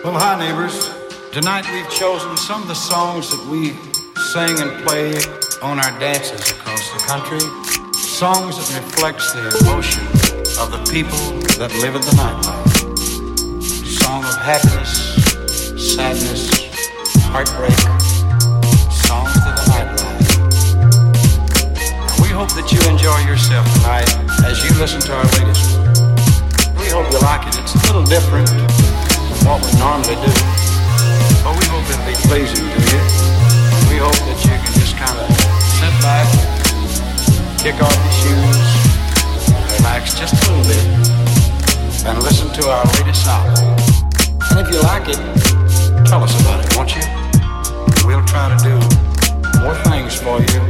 Well, hi, neighbors. Tonight we've chosen some of the songs that we sing and play on our dances across the country. Songs that reflects the emotion of the people that live in the nightlife. Song of happiness, sadness, heartbreak. Songs to the nightlife. And we hope that you enjoy yourself tonight as you listen to our latest. We hope you like it. It's a little different what we normally do, but we hope it'll be pleasing to you. We hope that you can just kind of sit back, kick off your shoes, relax just a little bit, and listen to our latest album. And if you like it, tell us about it, won't you? We'll try to do more things for you.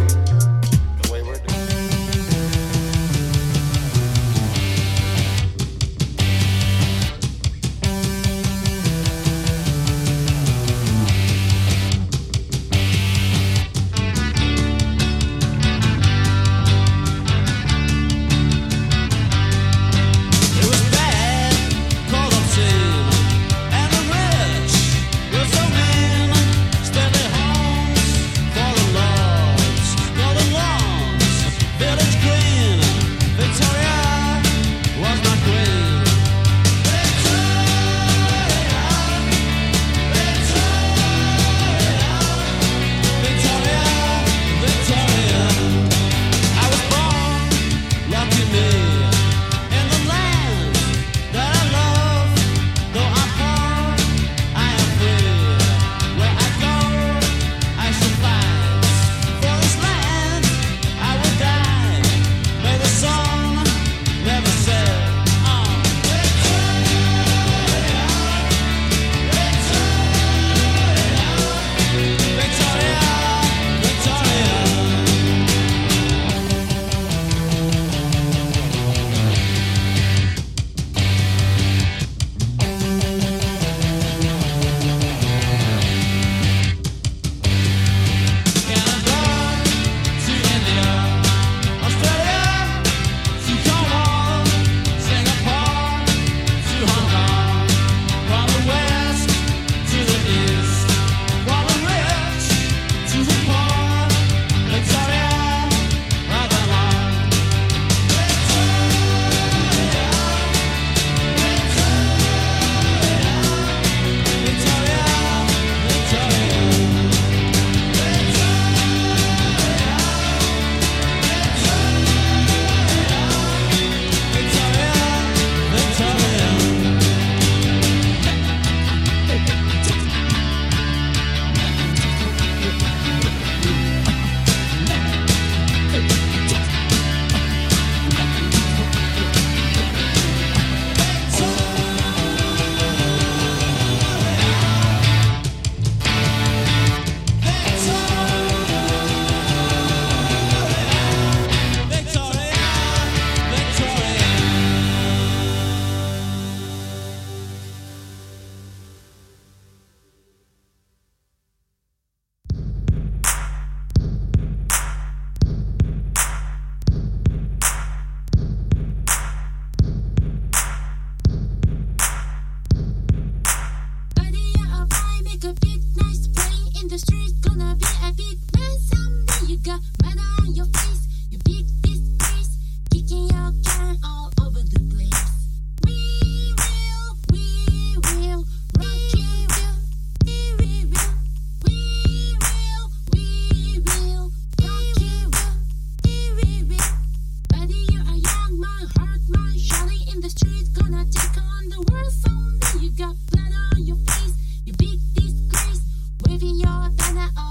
Your big disgrace, waving your banner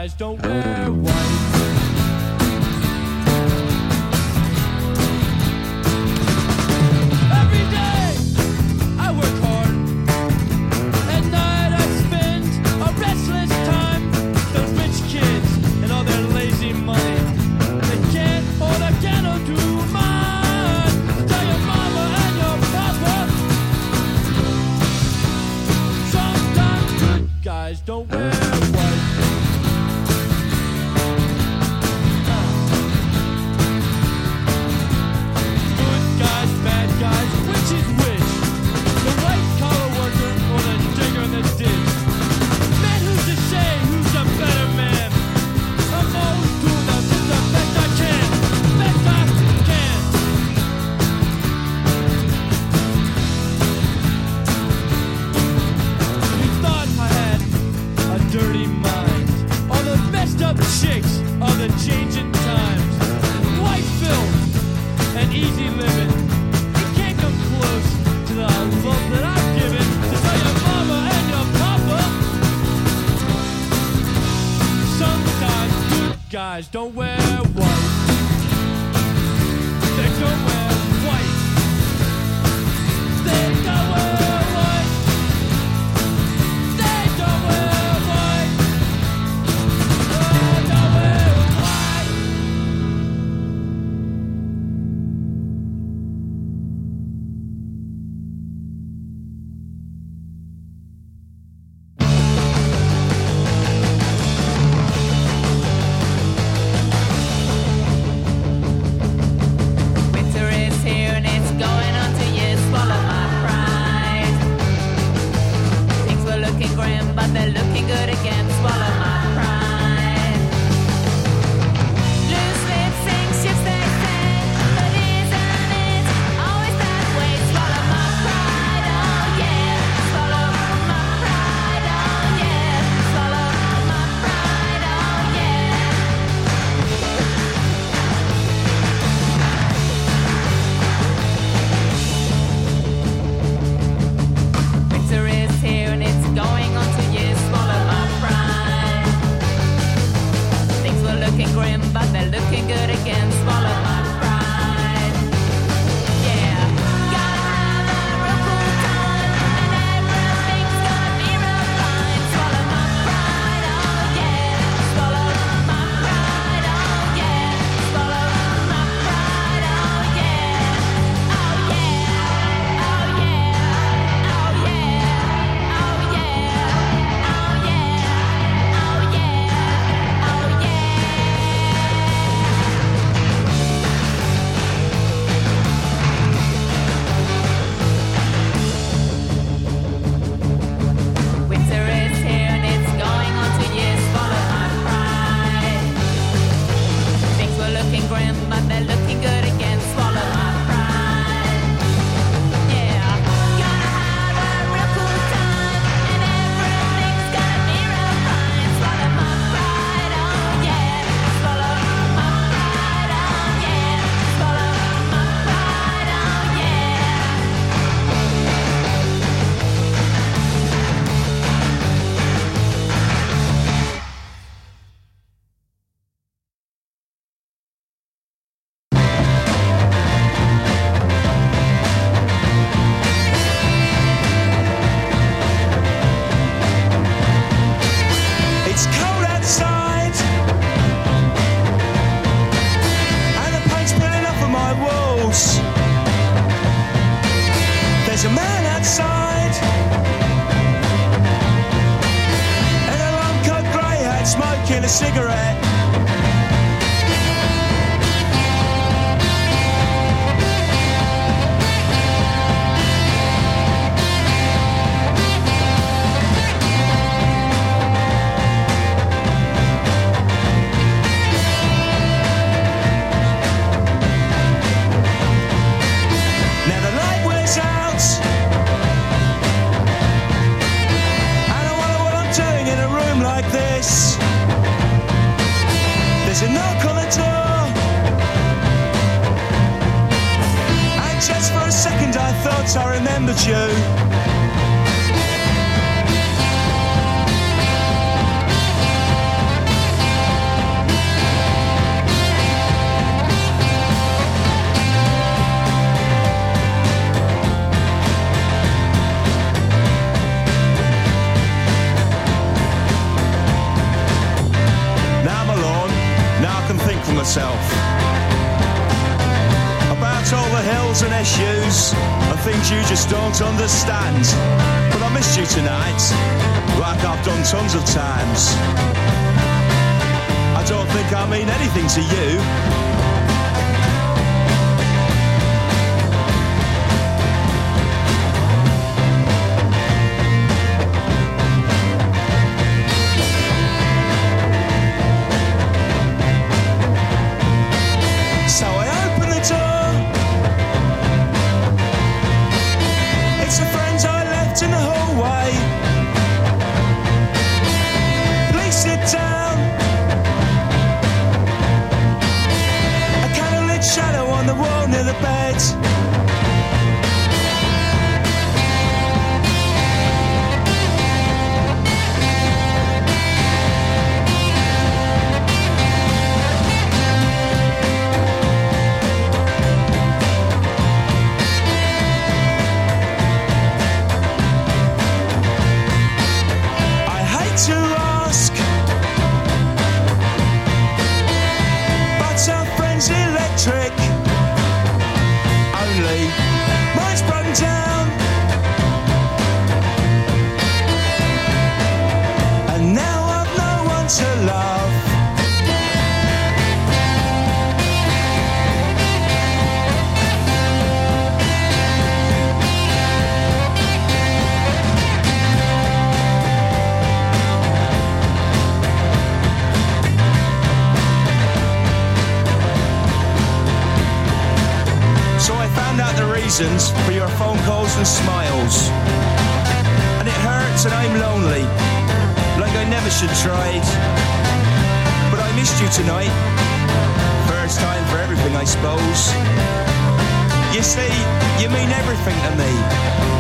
guys don't wear white. Every day I work hard. At night I spend a restless time. Those rich kids and all their lazy money, they can't hold a candle to mine. Tell your mama and your papa, sometimes good guys don't wear white. Good guys, bad guys, which is which? The white collar worker or the digger in the ditch? Man, who's to say who's a better man? I'm always doing the best I can. Best I can. You thought I had a dirty mind. All the messed up chicks of the changing times. White filth and easy living. You can't come close to the love that I've given to tell your mama and your papa. Sometimes good guys don't wear white. They don't wear white. They don't wear white. They don't wear white. They don't wear white. Winter is here and it's going on 2 years. Swallow my pride. Things were looking grim, but they're looking good again. Swallow my pride. Loose lips sink ships they say, but isn't it always that way? Swallow my pride, oh yeah. Swallow my pride, oh yeah. Swallow my pride, oh yeah. Winter is here and it's going on 2 years. Swallow my pride. Things were looking grim, but they're looking good again. Swallow my pride. Yeah, gotta have a real cool time, and everything's gonna be real fine. Swallow my pride, oh yeah. Swallow my pride, oh yeah. Swallow my pride, oh yeah. Oh yeah, oh yeah, oh yeah, oh yeah, oh yeah, oh yeah, oh yeah. Winter is here and it's going on 2 years. Swallow my pride. Things were looking grim, but they're looking good again. Swallow my pride. Yeah, gonna have a real cool time, and everything's gonna be real fine. Swallow my pride, oh yeah. Swallow my pride, oh yeah. Swallow my pride, oh yeah. It's cold outside, and the paint's peeling off of my walls. There's a man outside, in a long coat grey hat, smoking a cigarette. Now the light wears out, and I wonder what I'm doing in a room like this. There's a knock on the door, and just for a second I thought I remembered you. L's and SU's are things you just don't understand. But I missed you tonight, like I've done tons of times. I don't think I mean anything to you. In the hallway, please sit down. A candlelit shadow on the wall near the bed. To ask, but our friend's electric. Only mine's broken down, and now I've no one to love. Reasons for your phone calls and smiles, and it hurts and I'm lonely, like I never should tried. But I missed you tonight, first time for everything I suppose. You see, you mean everything to me.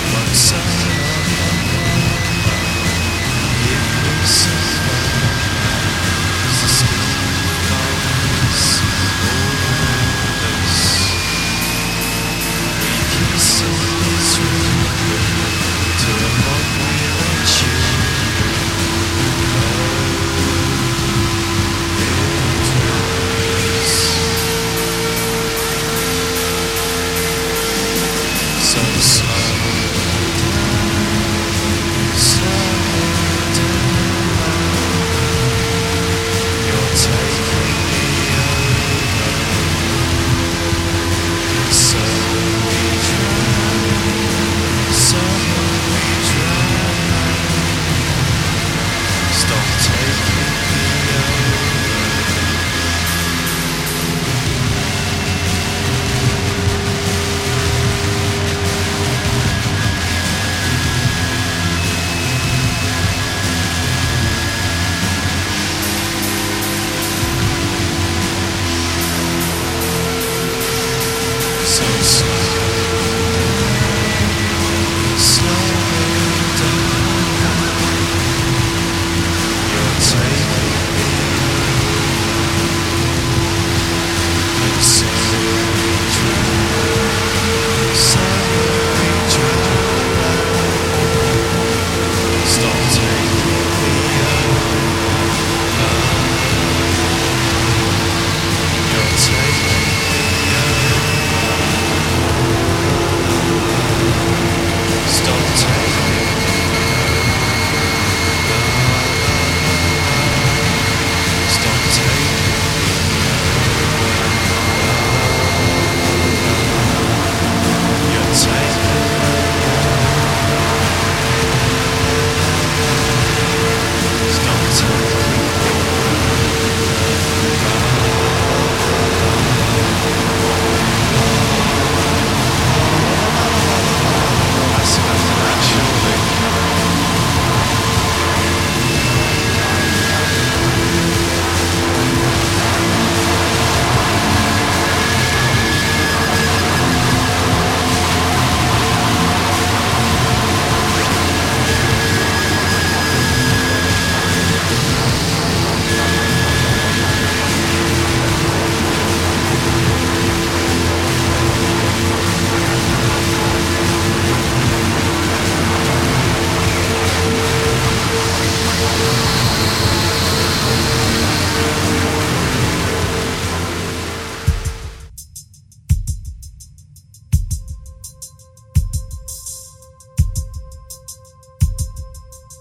Give me some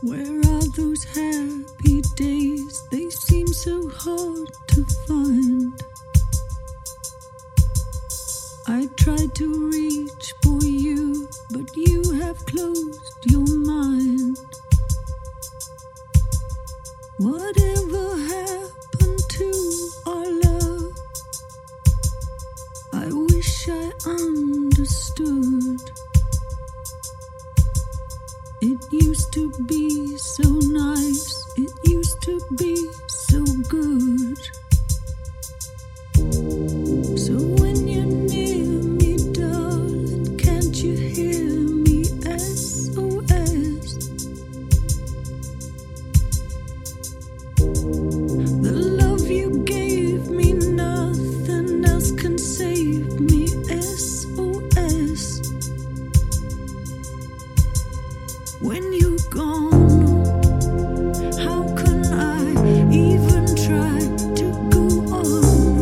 Where are those happy days? They seem so hard to find. I tried to reach for you, but you have closed your mind. Whatever happened to our love? I wish I understood. It used to be so nice, it used to be so good. So when you're near me, darling, can't you hear me? SOS. The love you gave me, nothing else can save me. SOS. When you're gone, how can I even try to go on?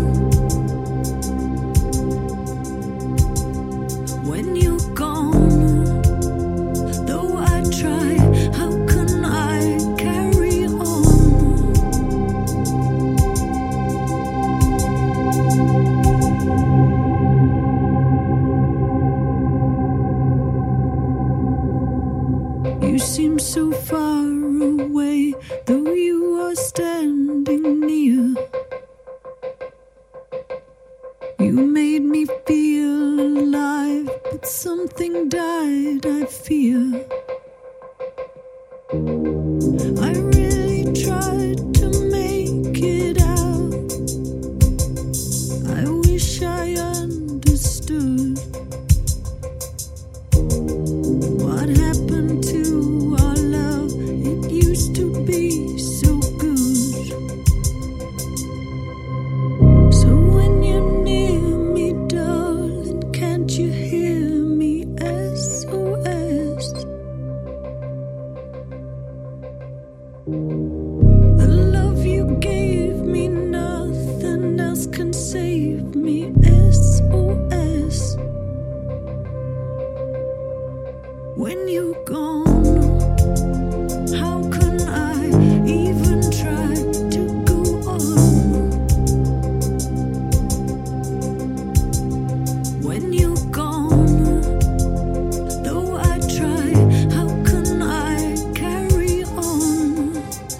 When you're gone, though I try, how can I carry on? You seem so far away, though you are standing near. You made me feel alive, but something died, I fear. I really tried to make it out. I wish I understood. What happened to our love? It used to be so good. So when you're near me, darling, can't you hear me? SOS. The love you gave me, nothing else can save me. SOS. When you're gone, how can I even try to go on? When you're gone, though I try, how can I carry on?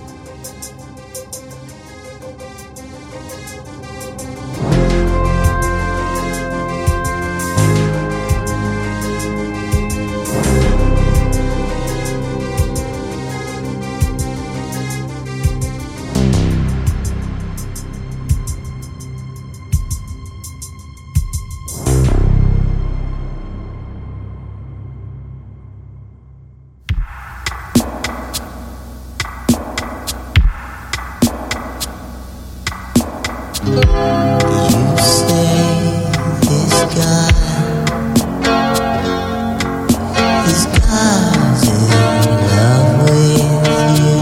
You say this guy God's in love with you.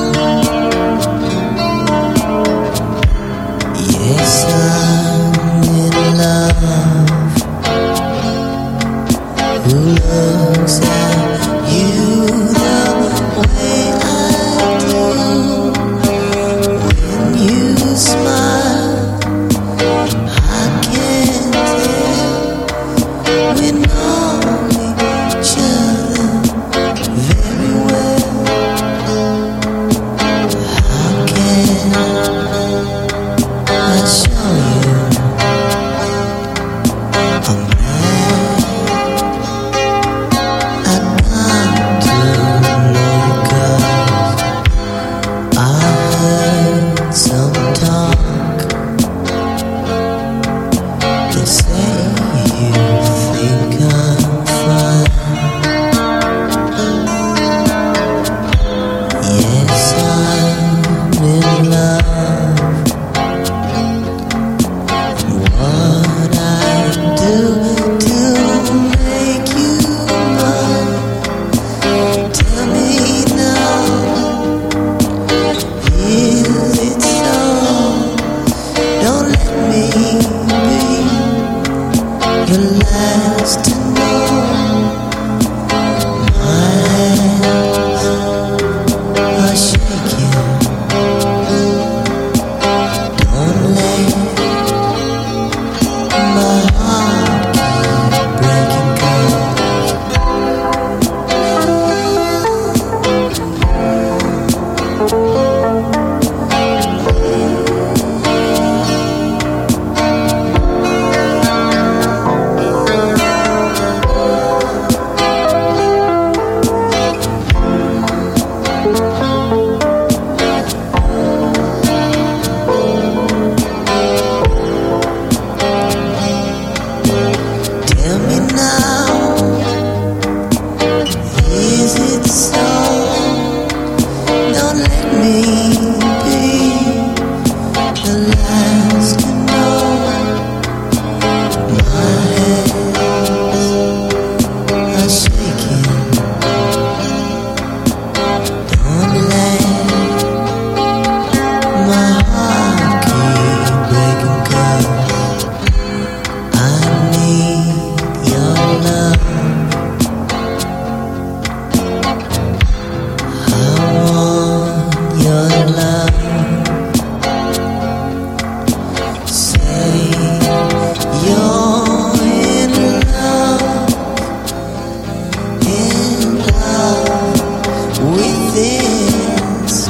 Yes, I'm in love. Who looks at you the way I do? When you smile, I can't tell this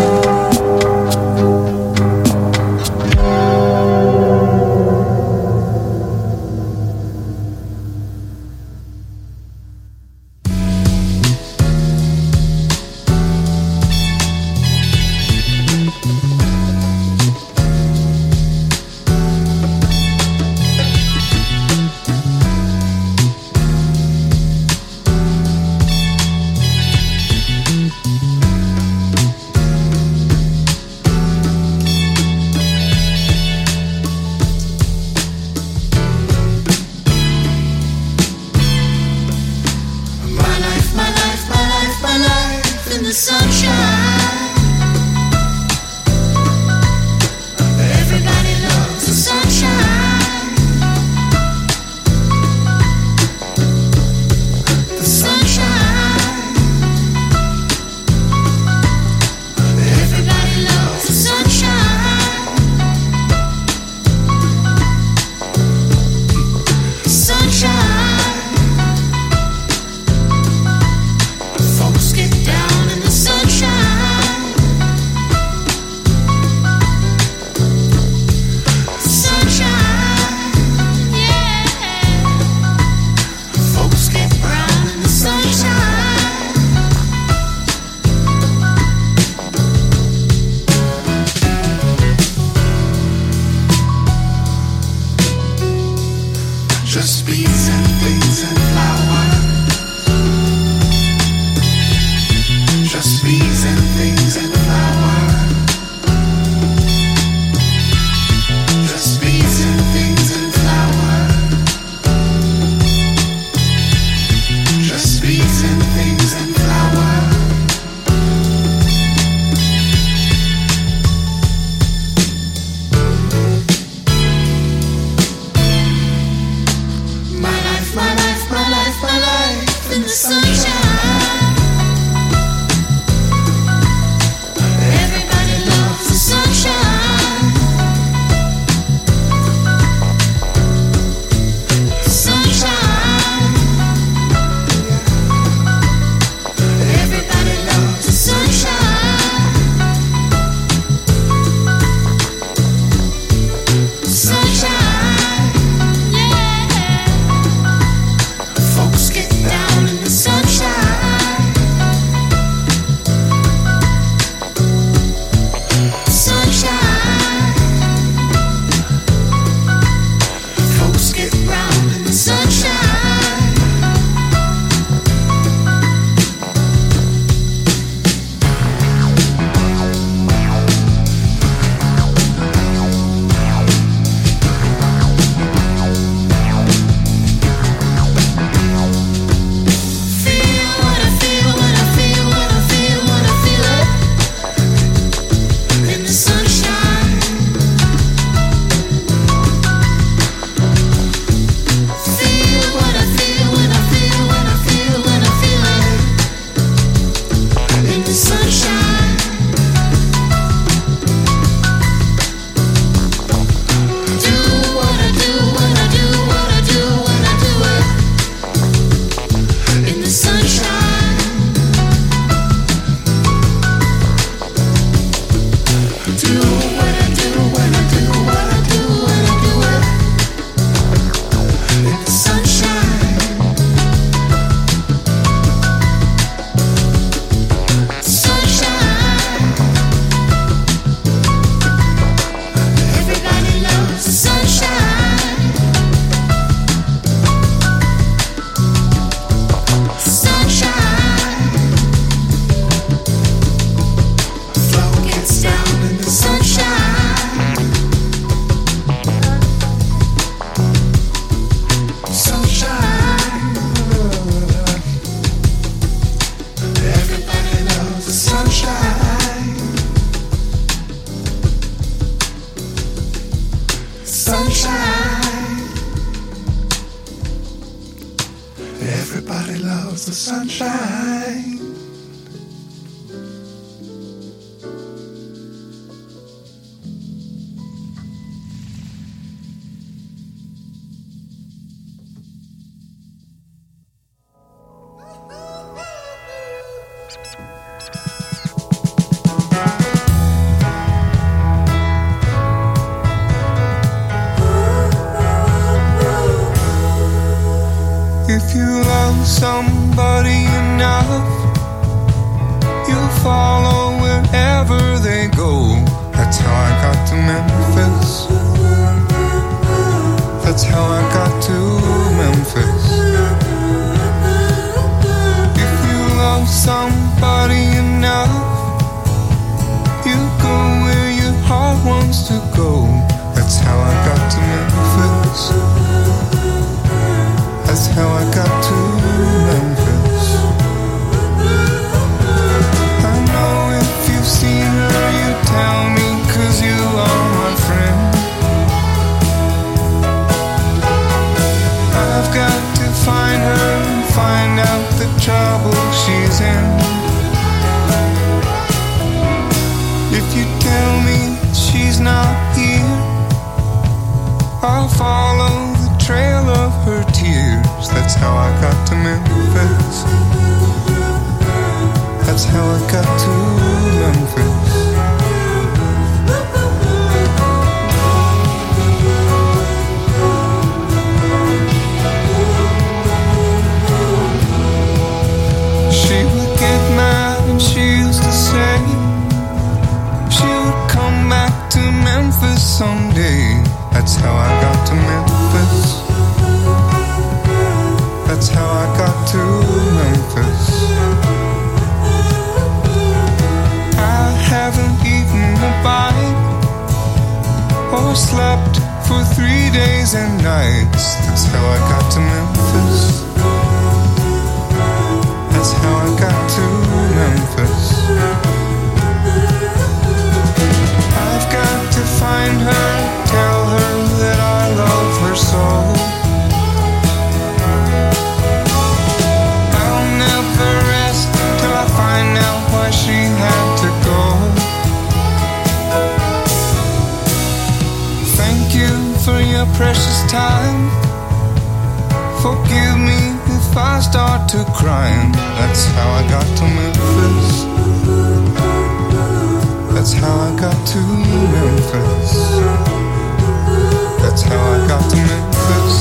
Everybody loves the sunshine. somebody enough, you'll follow wherever they go. That's how I got to Memphis. That's how I got to Memphis. If you love somebody enough, you go where your heart wants to go. That's how I got to Memphis. That's how I got to Memphis. I know if you've seen her, you tell me, 'cause you are my friend. I've got to find her and find out the trouble she's in. If you tell me she's not here, I'll follow the trail of her tears. That's how I got to Memphis. That's how I got to Memphis. She would get mad and she used to say she would come back to Memphis someday. That's how I got to Memphis. That's how I got to Memphis. I haven't eaten a bite or slept for 3 days and nights. That's how I got to Memphis. That's how I got to Memphis. I've got to find her, tell her that I love her so. I'll never rest till I find out why she had to go. Thank you for your precious time. Forgive me if I start to crying. That's how I got to Memphis. That's how I got to Memphis. That's how I got to Memphis.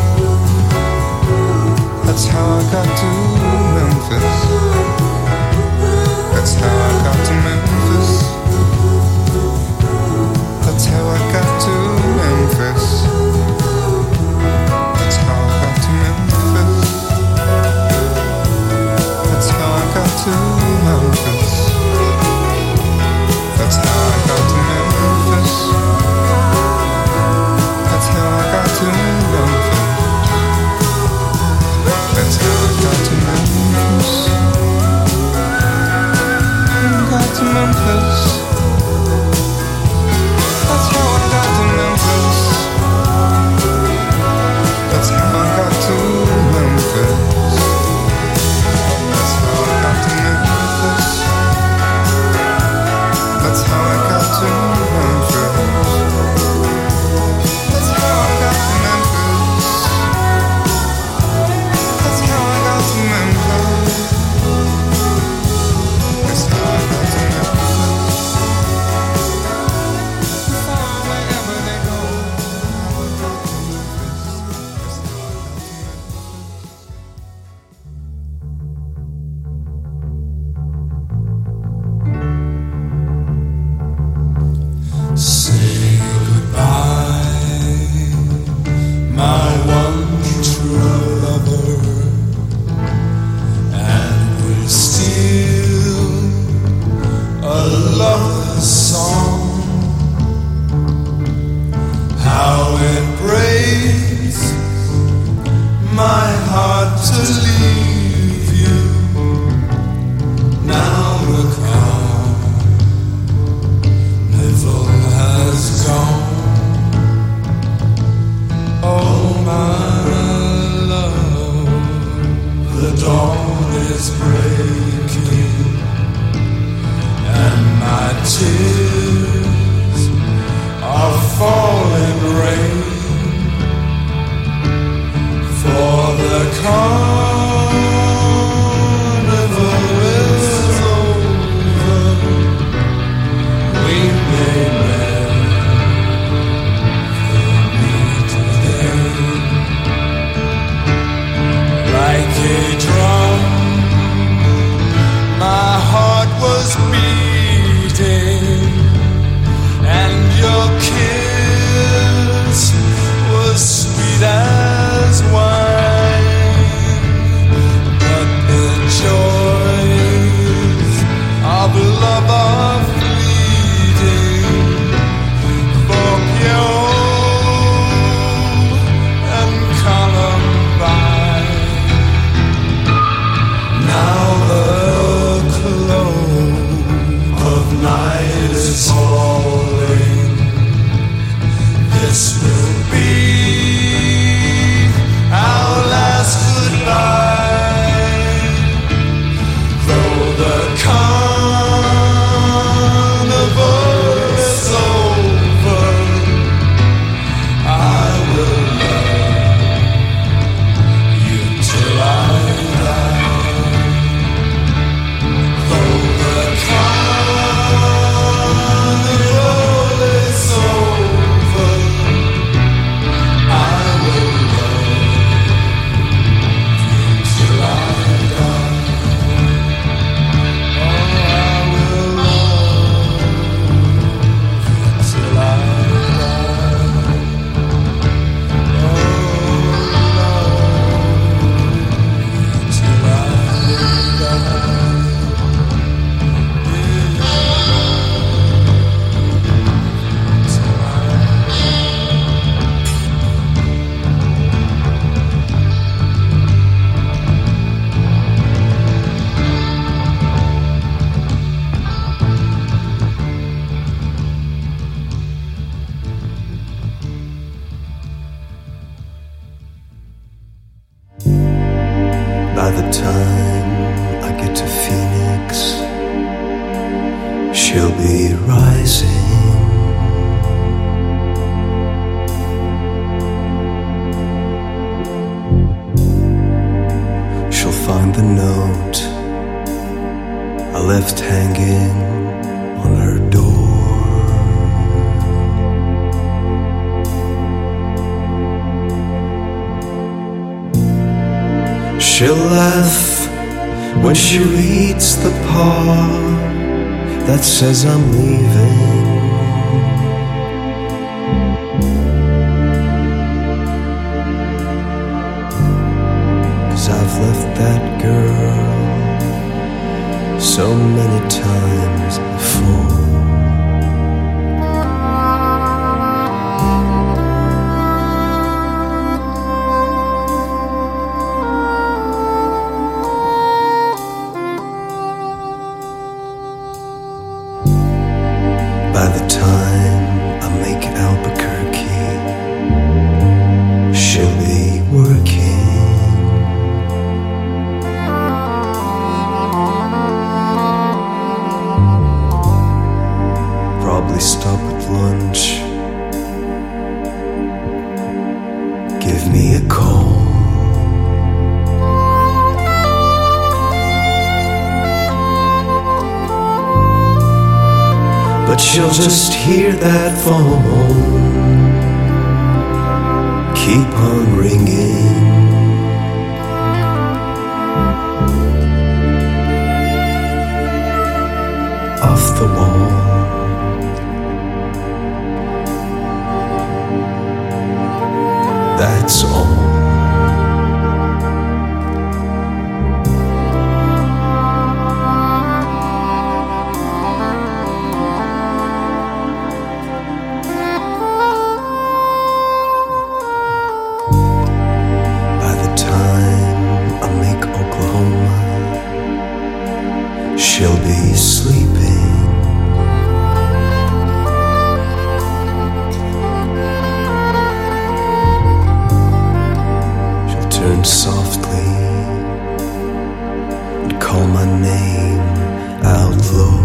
That's how I got to Memphis. That's how I got to Memphis. That's how I got to Memphis. That's how I got to Memphis. That's how I got to Memphis. That's how I got to Memphis. That's how I got to Memphis. That's how I got to Memphis. Got to Memphis. That's how I got to Memphis. That's how I got to Memphis. That's how I got to Memphis. That's how I got to Memphis. That's how I got to Memphis. That's how I got to Memphis. That's how I got to Memphis. kiss was sweet as wine, but the joys of love are fleeting, for Pierrot and Columbine. Now the close of night is falling. This will be our last goodbye. Though the carnival is over, I will love you till I die. Though the carnival is over, I will love you till I die. Oh, I will love you till I die. Oh, love you till I die. By the time I get to Phoenix, she'll be rising. She'll find the note I left hanging on her door. She'll laugh when she reads the part that says I'm leaving. 'Cause I've left that girl so many times before. By the time I make Albuquerque, she'll be working. Probably stop at lunch, give me a call. But she'll just hear that phone keep on ringing. Off the wall. That's all. She'll be sleeping. She'll turn softly and call my name out low.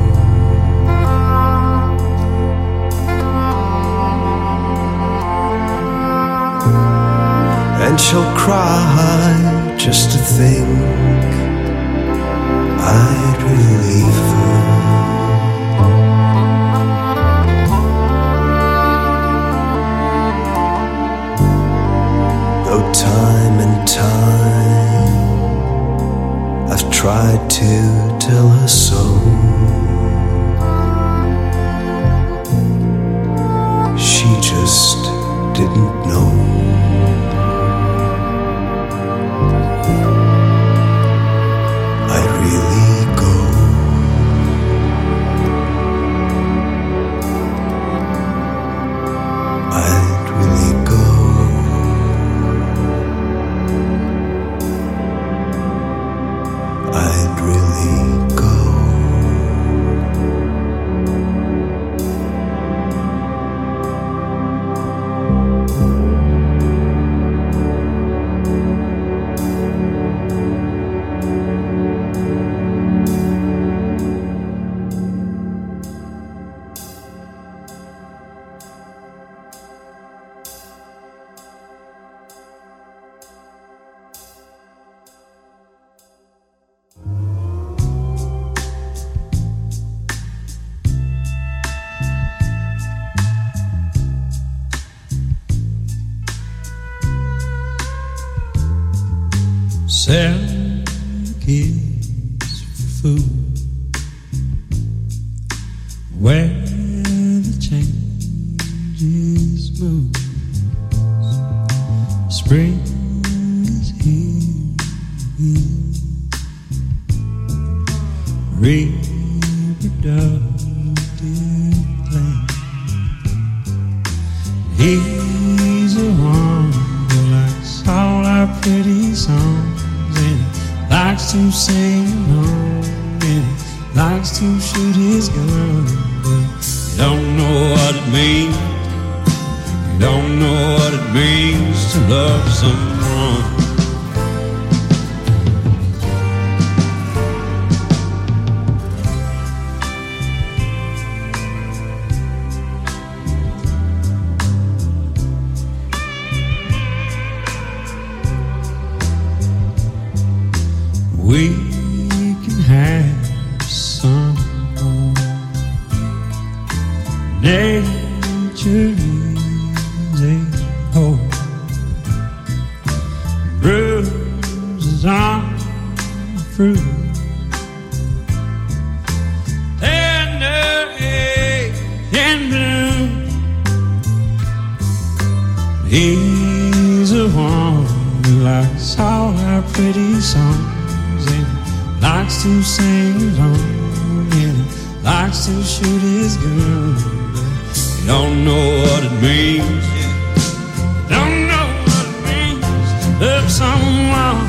And she'll cry just to think I'd relieve her. Though time and time I've tried to tell her so. sell kids for food. Where the changes move. Spring is here. Reproductive plan. He's a one who likes all our pretty songs, and he likes to sing along, and he likes to shoot his gun, but you don't know what it means. You don't know what it means to love someone. We can have some more. Nature is a whole. Bruises on the fruit. Tender and blue. He's a one who likes all our pretty songs, likes to sing along, and he likes to shoot his gun, but you don't know what it means. You don't know what it means to love someone.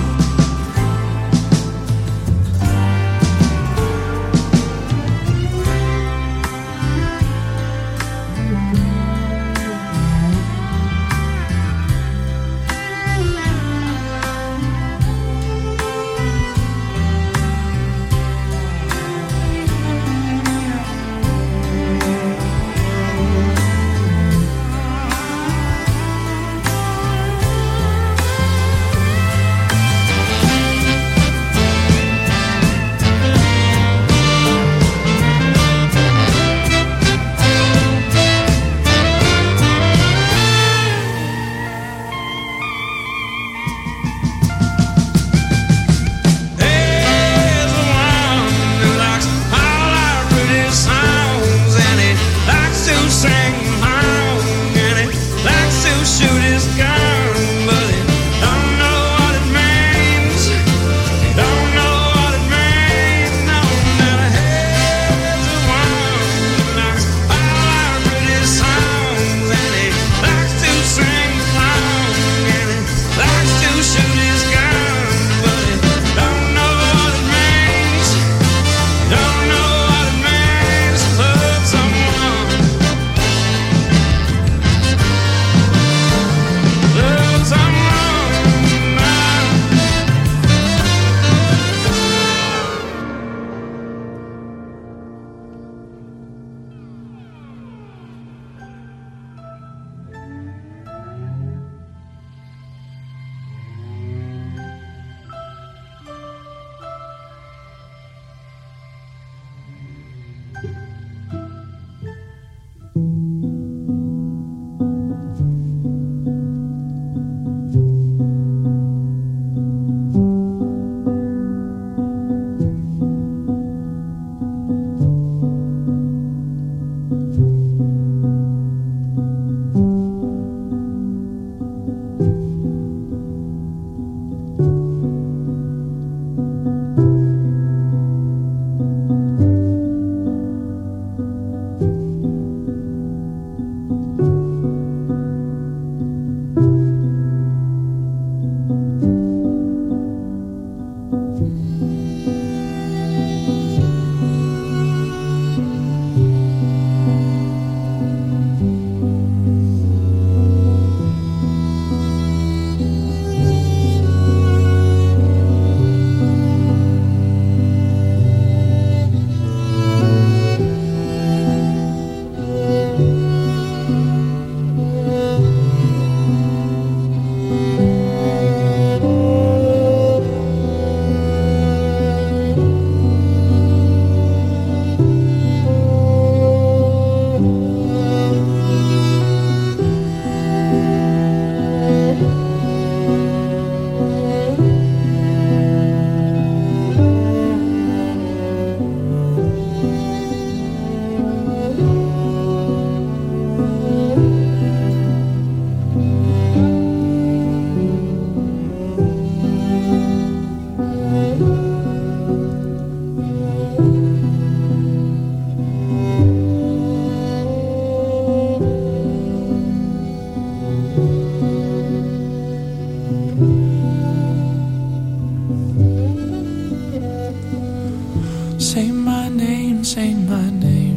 say my name.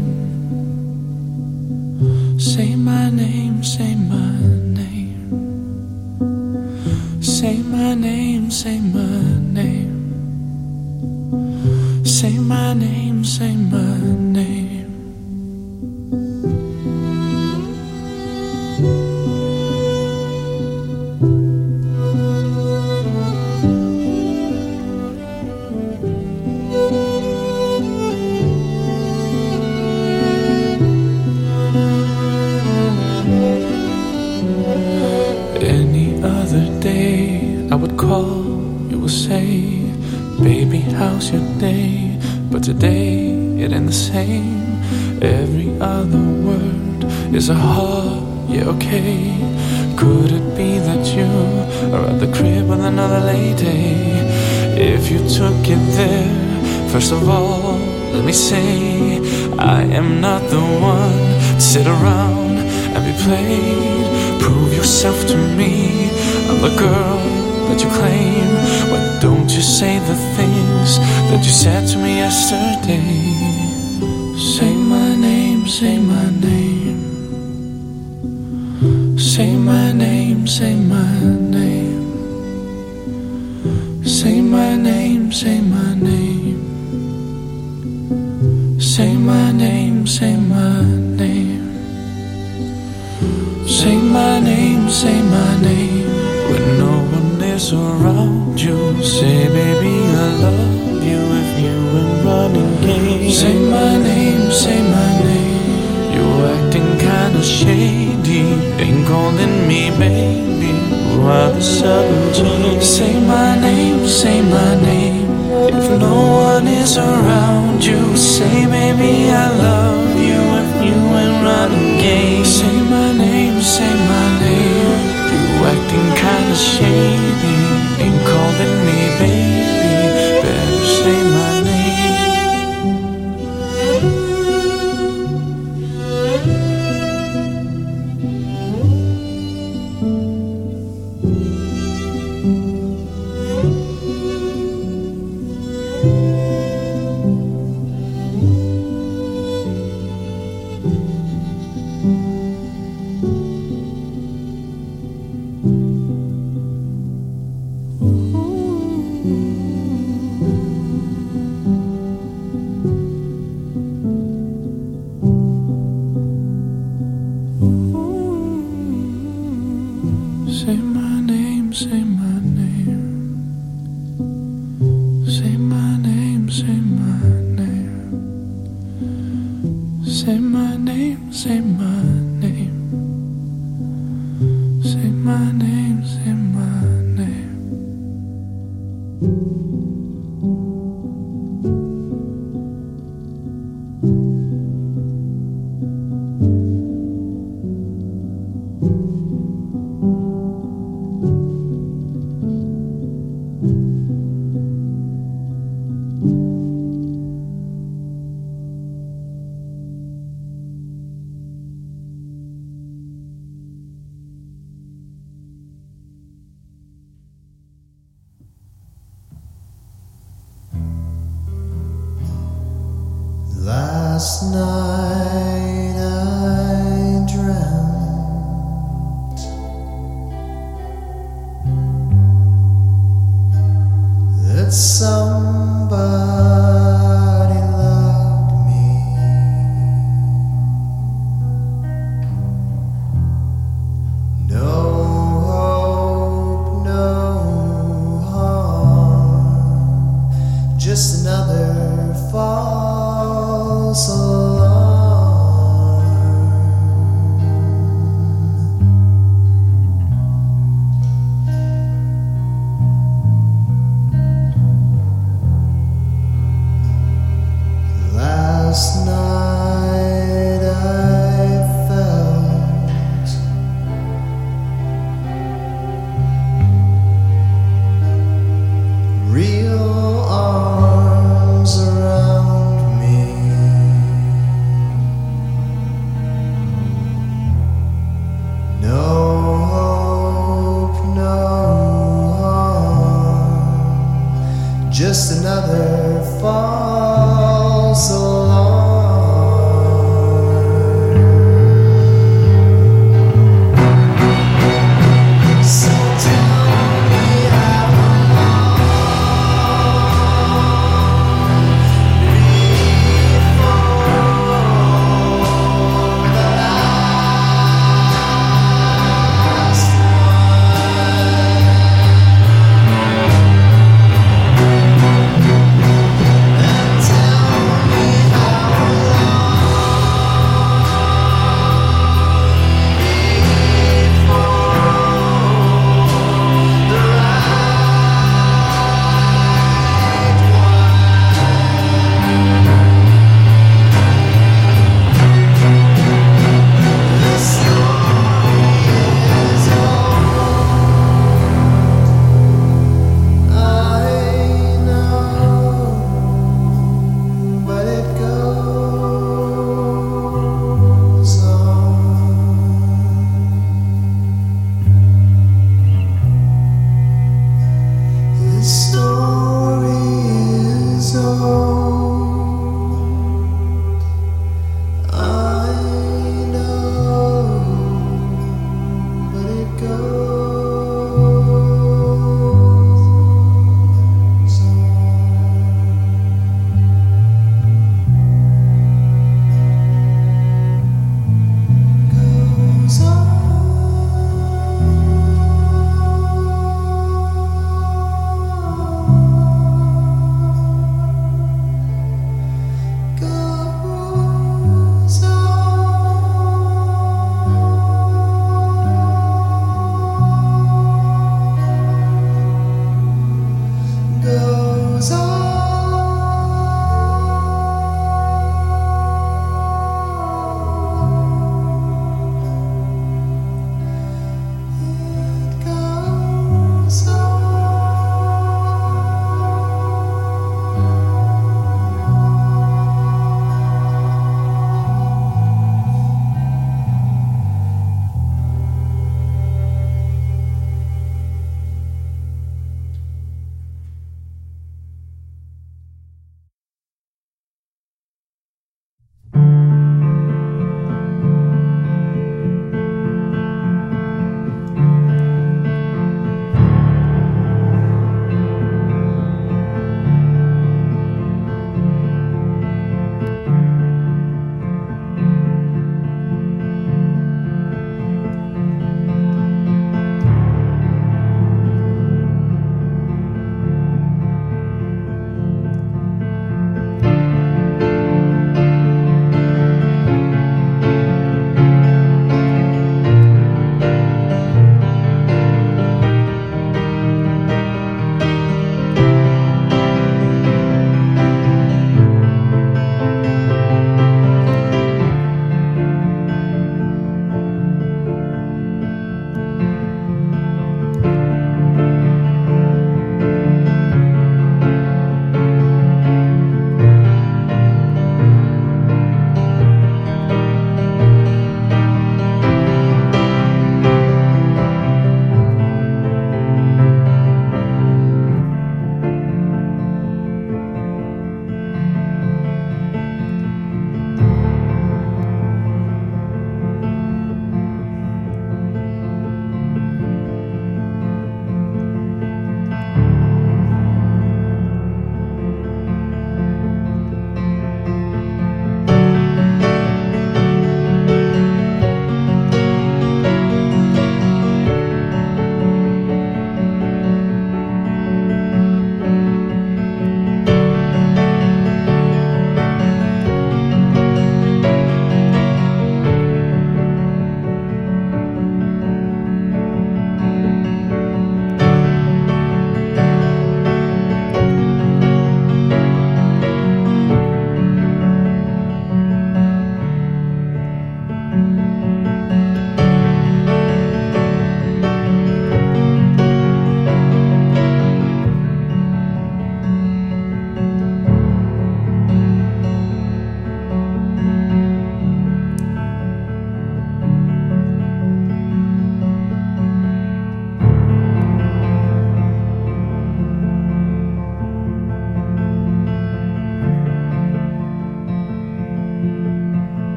Say my name, say my name. Say my name, say my name. Say my name, say my name. I would call, you would say, baby, how's your day? But today, it ain't the same. Every other word is a heart, yeah, okay. Could it be that you are at the crib with another lady? If you took it there, first of all, let me say, I am not the one to sit around and be played. Prove yourself to me, I'm the girl that you claim. Why don't you say the things that you said to me yesterday? Say my name, say my name. Say my name, say my name. Say my name, say my name. Say my name, say my name. Say my name, say my name. When no one is around you, say baby I love you if you ain't running game. Say my name, say my name. You acting kinda shady, ain't calling me baby. Why the sudden change? Say my name, say my name. If no one is around you, say baby I love you if you ain't running game. Say my name, say my name. You acting kinda shady, ain't calling me baby. Better say my name. Say my name, say my name. Say my name, say my name. Say my name, say my name. Say my name, say my name. Last night I dreamt that somebody loved me. No hope, no harm, just another false alarm.